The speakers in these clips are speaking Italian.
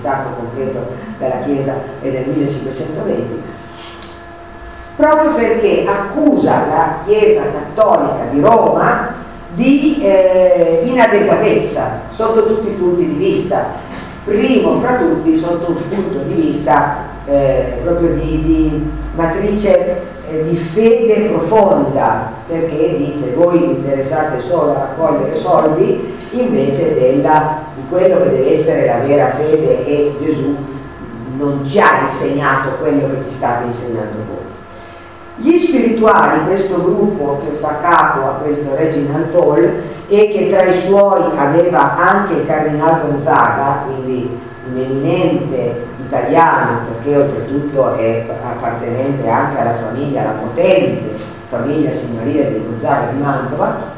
stato completo dalla Chiesa è del 1520, proprio perché accusa la Chiesa Cattolica di Roma di inadeguatezza sotto tutti i punti di vista, primo fra tutti sotto un punto di vista proprio di matrice di fede profonda, perché dice: voi vi interessate solo a raccogliere soldi invece di quello che deve essere la vera fede, e Gesù non ci ha insegnato quello che ci state insegnando voi. Gli spirituali, questo gruppo che fa capo a questo Reginald Pole e che tra i suoi aveva anche il Cardinal Gonzaga, quindi un eminente italiano, perché oltretutto è appartenente anche alla famiglia, alla potente famiglia signorile di Gonzaga di Mantova,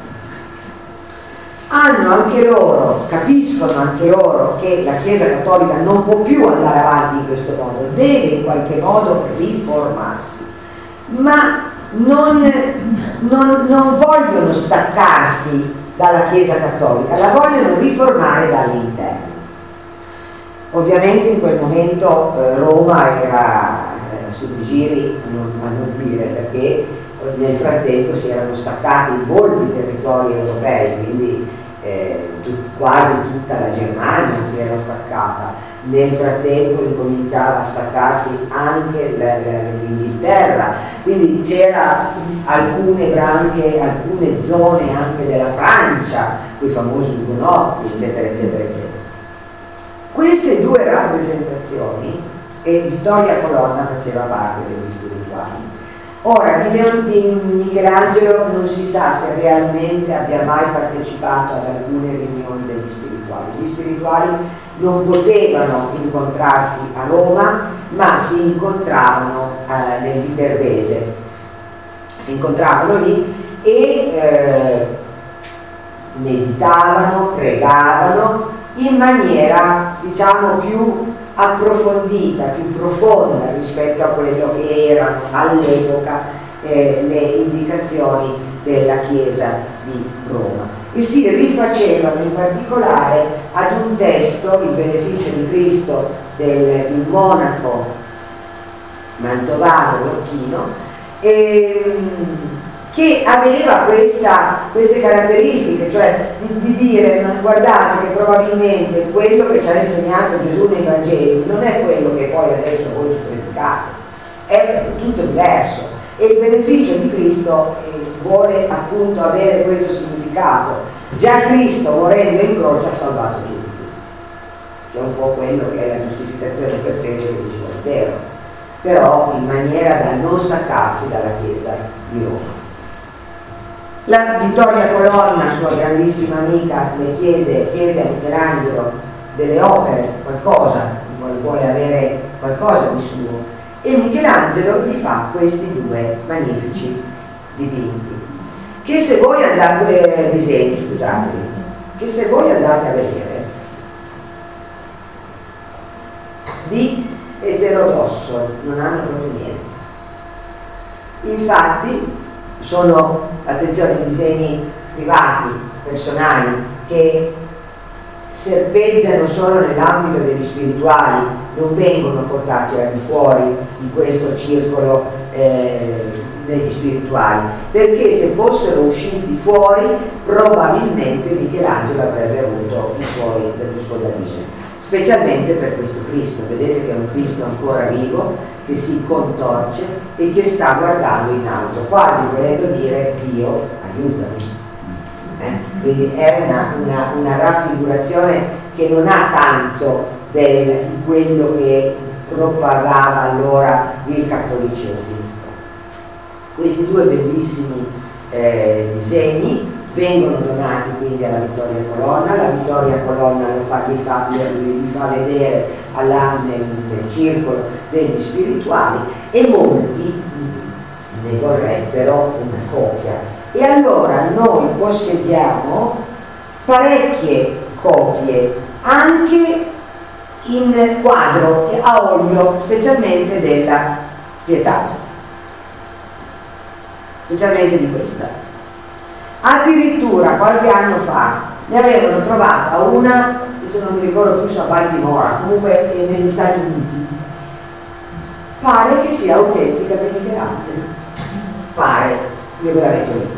hanno anche loro, capiscono anche loro che la Chiesa Cattolica non può più andare avanti in questo modo, deve in qualche modo riformarsi, ma non vogliono staccarsi dalla Chiesa Cattolica, la vogliono riformare dall'interno. Ovviamente in quel momento Roma era sui giri a non dire, perché nel frattempo si erano staccati molti territori europei, quindi quasi tutta la Germania si era staccata. Nel frattempo incominciava a staccarsi anche l'Inghilterra, quindi c'era alcune branche, alcune zone anche della Francia, quei famosi ugonotti, eccetera eccetera eccetera. Queste due rappresentazioni, e Vittoria Colonna faceva parte degli spirituali. Ora, di Michelangelo non si sa se realmente abbia mai partecipato ad alcune riunioni degli spirituali. Gli spirituali non potevano incontrarsi a Roma, ma si incontravano nel Viterbese. Si incontravano lì e meditavano, pregavano in maniera, diciamo, più approfondita, più profonda rispetto a quello che erano all'epoca le indicazioni della Chiesa di Roma, e si rifacevano in particolare ad un testo, Il beneficio di Cristo, del monaco mantovano Locchino, che aveva queste caratteristiche, cioè di dire: ma guardate che probabilmente quello che ci ha insegnato Gesù nei Vangeli non è quello che poi adesso voi ci predicate, è tutto diverso, e il beneficio di Cristo vuole appunto avere questo significato. Già Cristo, morendo in croce, ha salvato tutti, che è un po' quello che è la giustificazione perfetta che dice Voltaire, però in maniera da non staccarsi dalla Chiesa di Roma. La Vittoria Colonna, sua grandissima amica, le chiede a Michelangelo delle opere, qualcosa, vuole avere qualcosa di suo, e Michelangelo gli fa questi due magnifici dipinti, che se voi andate, disegni, scusate, che se voi andate a vedere, di eterodosso non hanno proprio niente. Infatti sono, attenzione, disegni privati, personali, che serpeggiano solo nell'ambito degli spirituali, non vengono portati al di fuori di questo circolo degli spirituali, perché se fossero usciti fuori probabilmente Michelangelo avrebbe avuto i suoi da dire, specialmente per questo Cristo. Vedete che è un Cristo ancora vivo, che si contorce e che sta guardando in alto, quasi volendo dire: Dio, aiutami. Quindi è una raffigurazione che non ha tanto di quello che propagava allora il cattolicesimo. Questi due bellissimi disegni vengono donati quindi alla Vittoria Colonna. La Vittoria Colonna li fa vedere nel circolo degli spirituali, e molti ne vorrebbero una copia, e allora noi possediamo parecchie copie anche in quadro a olio, specialmente della Pietà, specialmente di questa. Addirittura qualche anno fa ne avevano trovata una se non mi ricordo più se a Baltimora, comunque negli Stati Uniti, pare che sia autentica di Michelangelo. Pare, io ve la metto lì.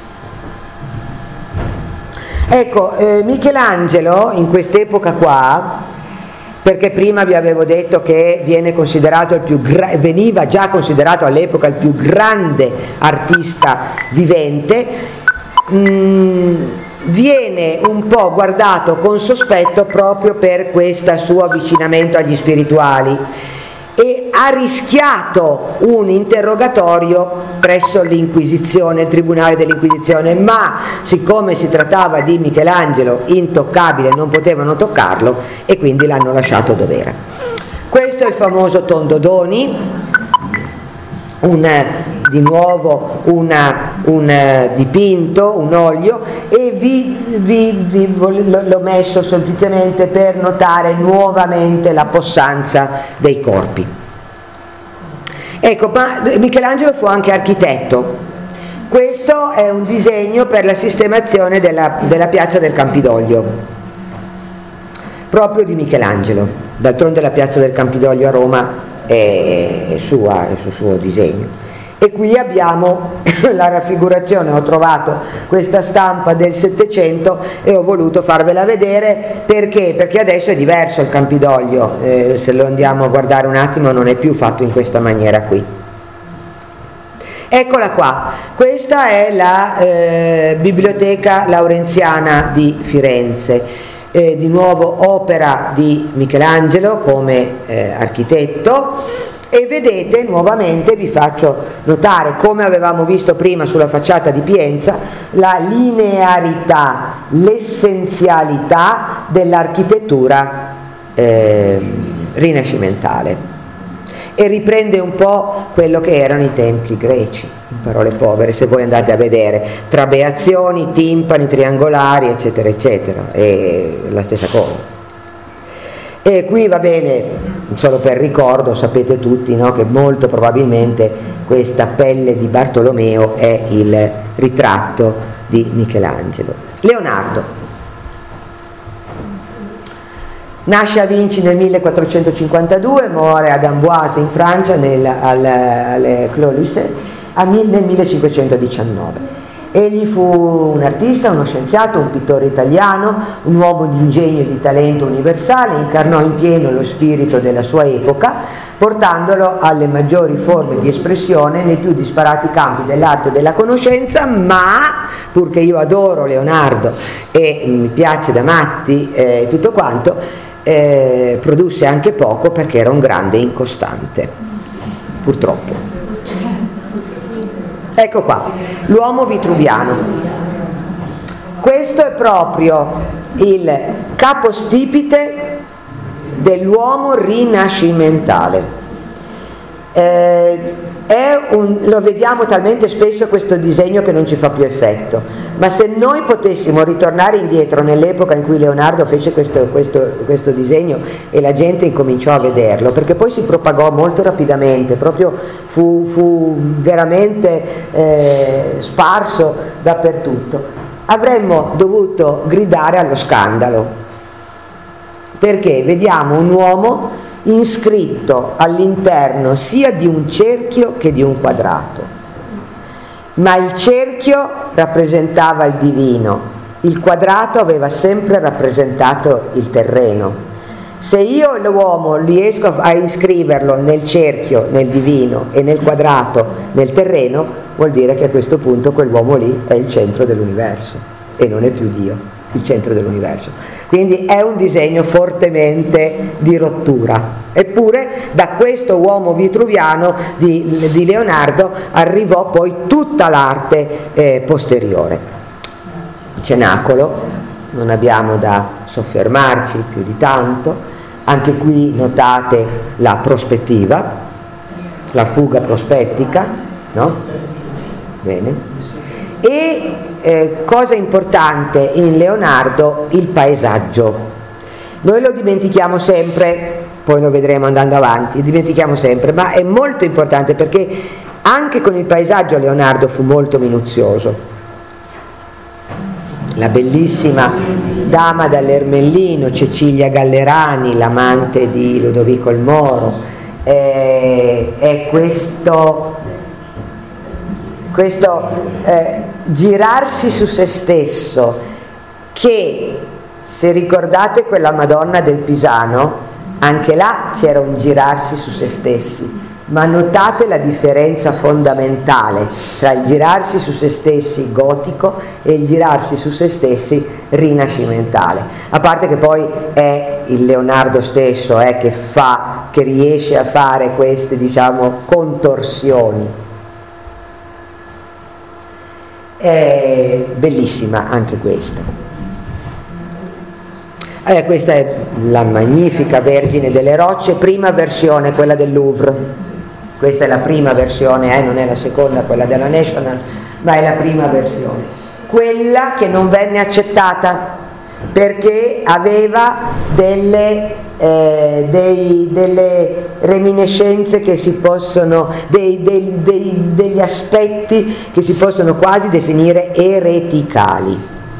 Ecco, Michelangelo in quest'epoca qua, perché prima vi avevo detto che viene considerato veniva già considerato all'epoca il più grande artista vivente, viene un po' guardato con sospetto proprio per questo suo avvicinamento agli spirituali e ha rischiato un interrogatorio presso l'Inquisizione, il Tribunale dell'Inquisizione, ma siccome si trattava di Michelangelo intoccabile non potevano toccarlo e quindi l'hanno lasciato dov'era. Questo è il famoso Tondodoni, di nuovo un dipinto, un olio, e l'ho messo semplicemente per notare nuovamente la possanza dei corpi. Ecco, ma Michelangelo fu anche architetto. Questo è un disegno per la sistemazione della piazza del Campidoglio, proprio di Michelangelo. D'altronde la piazza del Campidoglio a Roma è sua, è sul suo disegno. E qui abbiamo la raffigurazione, ho trovato questa stampa del Settecento e ho voluto farvela vedere perché adesso è diverso il Campidoglio, se lo andiamo a guardare un attimo non è più fatto in questa maniera qui. Eccola qua, questa è la Biblioteca Laurenziana di Firenze, di nuovo opera di Michelangelo come architetto. E vedete, nuovamente vi faccio notare, come avevamo visto prima sulla facciata di Pienza, la linearità, l'essenzialità dell'architettura rinascimentale, e riprende un po' quello che erano i templi greci, in parole povere, se voi andate a vedere trabeazioni, timpani triangolari, eccetera eccetera, è la stessa cosa. E qui va bene, solo per ricordo, sapete tutti, no, che molto probabilmente questa pelle di Bartolomeo è il ritratto di Michelangelo. Leonardo nasce a Vinci nel 1452, muore ad Amboise in Francia alle Clos nel 1519. Egli fu un artista, uno scienziato, un pittore italiano, un uomo di ingegno e di talento universale, incarnò in pieno lo spirito della sua epoca, portandolo alle maggiori forme di espressione nei più disparati campi dell'arte e della conoscenza, ma, purché io adoro Leonardo e mi piace da matti tutto quanto, produsse anche poco perché era un grande incostante, purtroppo. Ecco qua, l'uomo vitruviano. Questo è proprio il capostipite dell'uomo rinascimentale. Lo vediamo talmente spesso questo disegno che non ci fa più effetto, ma se noi potessimo ritornare indietro nell'epoca in cui Leonardo fece questo disegno e la gente incominciò a vederlo, perché poi si propagò molto rapidamente, proprio fu veramente sparso dappertutto, avremmo dovuto gridare allo scandalo, perché vediamo un uomo iscritto all'interno sia di un cerchio che di un quadrato, ma il cerchio rappresentava il divino, il quadrato aveva sempre rappresentato il terreno. Se io l'uomo riesco a iscriverlo nel cerchio, nel divino, e nel quadrato, nel terreno, vuol dire che a questo punto quell'uomo lì è il centro dell'universo e non è più Dio, il centro dell'universo. Quindi è un disegno fortemente di rottura. Eppure da questo uomo vitruviano di Leonardo arrivò poi tutta l'arte posteriore. Il cenacolo, non abbiamo da soffermarci più di tanto, anche qui notate la prospettiva, la fuga prospettica, no? Bene. E cosa importante in Leonardo, il paesaggio. Noi lo dimentichiamo sempre, poi lo vedremo andando avanti, dimentichiamo sempre, ma è molto importante perché anche con il paesaggio Leonardo fu molto minuzioso. la bellissima dama dall'Ermellino, Cecilia Gallerani, l'amante di Lodovico il Moro, è questo girarsi su se stesso, che, se ricordate quella Madonna del Pisano, anche là c'era un girarsi su se stessi, ma notate la differenza fondamentale tra il girarsi su se stessi gotico e il girarsi su se stessi rinascimentale, a parte che poi è il Leonardo stesso che riesce a fare queste, diciamo, contorsioni. È bellissima anche questa. Questa è la magnifica Vergine delle Rocce, prima versione, quella del Louvre. Questa è la prima versione, non è la seconda, quella della National, ma è la prima versione. Quella che non venne accettata perché aveva delle reminiscenze che si possono, degli aspetti che si possono quasi definire ereticali.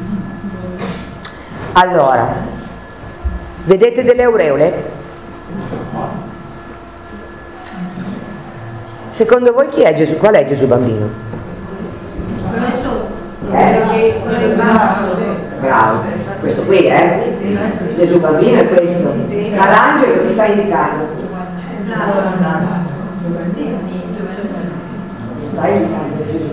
Allora, vedete delle aureole? Secondo voi chi è Gesù? Qual è Gesù bambino? Bravo, questo qui Gesù bambino è questo, ma l'angelo ti sta indicando? Sta indicando Gesù.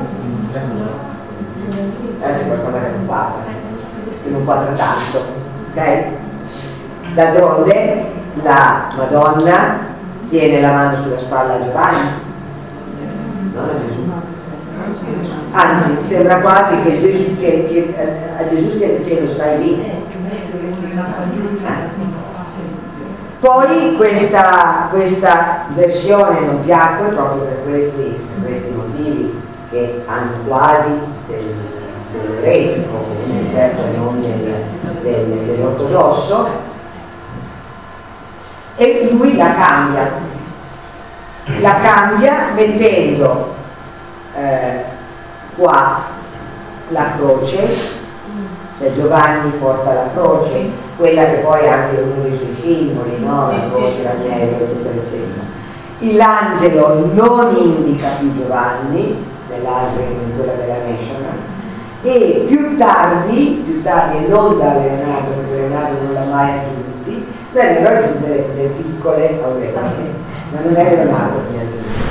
C'è qualcosa che non quadra tanto, ok? D'altronde la Madonna tiene la mano sulla spalla a Giovanni, non a Gesù. Anzi, sembra quasi che Gesù, che a Gesù stia dicendo stai lì. Poi questa versione non piacque proprio per questi motivi che hanno quasi dell'eretico, certo non dell'ortodosso, e lui la cambia mettendo qua la croce, cioè Giovanni porta la croce, quella che poi è anche uno dei suoi simboli, no? La croce, l'agnello, eccetera eccetera. L'angelo non indica più Giovanni, nell'altra, in quella della National, e più tardi non da Leonardo, perché Leonardo non l'ha mai aggiunti, vennero aggiunte le piccole aureole, ma non è Leonardo che ne ha aggiunto.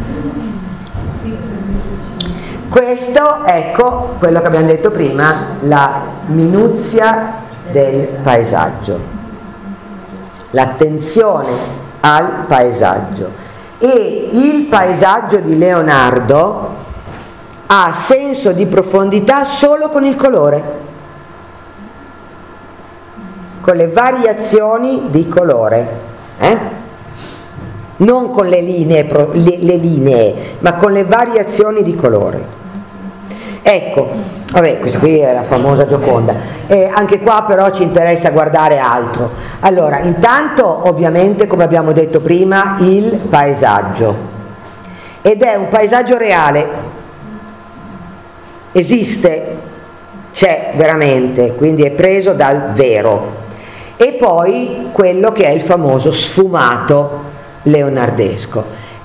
Questo, ecco, quello che abbiamo detto prima, la minuzia del paesaggio, l'attenzione al paesaggio. E il paesaggio di Leonardo ha senso di profondità solo con il colore, con le variazioni di colore, non con le linee, ma con le variazioni di colore. Ecco, vabbè, questa qui è la famosa Gioconda, anche qua però ci interessa guardare altro. Allora, intanto ovviamente, come abbiamo detto prima, il paesaggio, ed è un paesaggio reale, esiste, c'è veramente, quindi è preso dal vero. E poi quello che è il famoso sfumato leonardesco.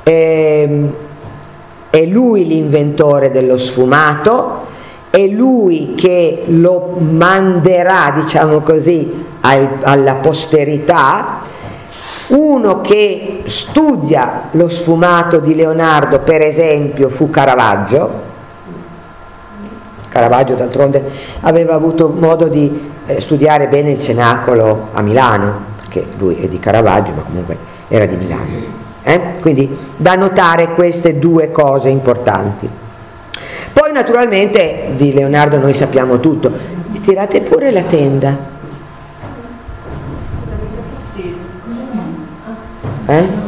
È lui l'inventore dello sfumato, è lui che lo manderà, diciamo così, alla posterità. Uno che studia lo sfumato di Leonardo, per esempio, fu Caravaggio. Caravaggio d'altronde aveva avuto modo di studiare bene il Cenacolo a Milano, perché lui è di Caravaggio, ma comunque era di Milano. Quindi da notare queste due cose importanti. Poi naturalmente di Leonardo noi sappiamo tutto. Tirate pure la tenda.